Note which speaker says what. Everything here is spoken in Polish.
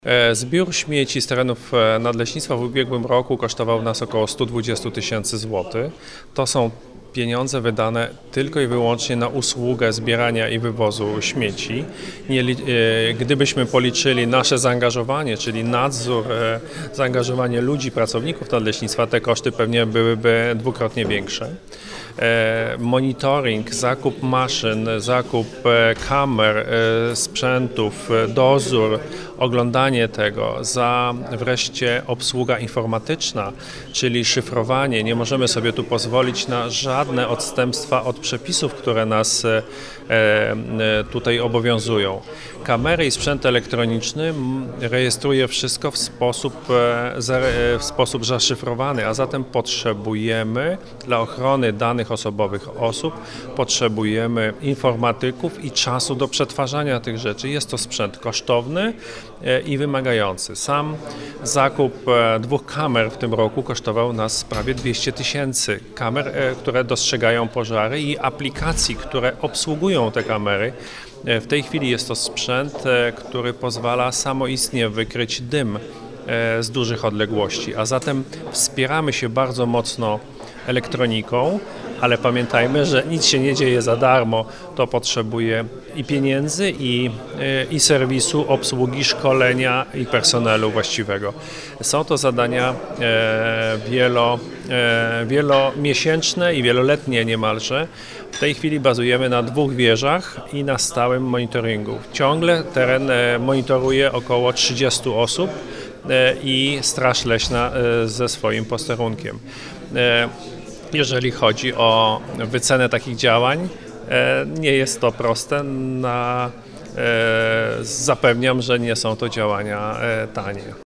Speaker 1: Zbiór śmieci z terenów nadleśnictwa w ubiegłym roku kosztował nas około 120 tysięcy złotych. To są pieniądze wydane tylko i wyłącznie na usługę zbierania i wywozu śmieci. Gdybyśmy policzyli nasze zaangażowanie, czyli nadzór, zaangażowanie ludzi, pracowników nadleśnictwa, te koszty pewnie byłyby dwukrotnie większe. Monitoring, zakup maszyn, zakup kamer, sprzętów, dozór, oglądanie tego, wreszcie obsługa informatyczna, czyli szyfrowanie. Nie możemy sobie tu pozwolić na żadne odstępstwa od przepisów, które nas tutaj obowiązują. Kamery i sprzęt elektroniczny rejestruje wszystko w sposób zaszyfrowany, a zatem potrzebujemy dla ochrony danych osobowych osób, potrzebujemy informatyków i czasu do przetwarzania tych rzeczy. Jest to sprzęt kosztowny i wymagający. Sam zakup 2 kamer w tym roku kosztował nas prawie 200 tysięcy. Kamer, które dostrzegają pożary i aplikacji, które obsługują te kamery. W tej chwili jest to sprzęt, który pozwala samoistnie wykryć dym z dużych odległości, a zatem wspieramy się bardzo mocno elektroniką, ale pamiętajmy, że nic się nie dzieje za darmo. To potrzebuje i pieniędzy, i serwisu, obsługi, szkolenia i personelu właściwego. Są to zadania wielomiesięczne i wieloletnie niemalże. W tej chwili bazujemy na 2 wieżach i na stałym monitoringu. Ciągle teren monitoruje około 30 osób i Straż Leśna ze swoim posterunkiem. Jeżeli chodzi o wycenę takich działań, nie jest to proste. Zapewniam, że nie są to działania tanie.